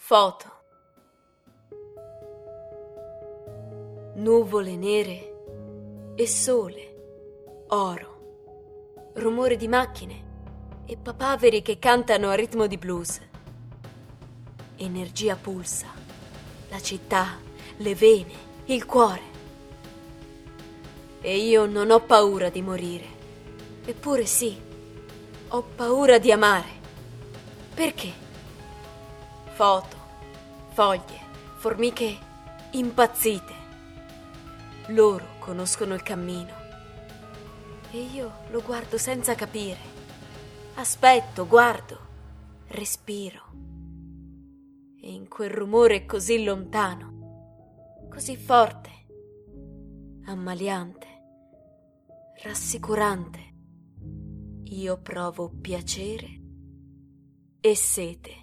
Foto. Nuvole nere e sole, oro, rumore di macchine e papaveri che cantano a ritmo di blues. Energia pulsa, la città, le vene, il cuore. E io non ho paura di morire. Eppure sì, ho paura di amare. Perché? Foto, foglie, formiche impazzite. Loro conoscono il cammino. E io lo guardo senza capire. Aspetto, guardo, respiro. E in quel rumore così lontano, così forte, ammaliante, rassicurante, io provo piacere e sete.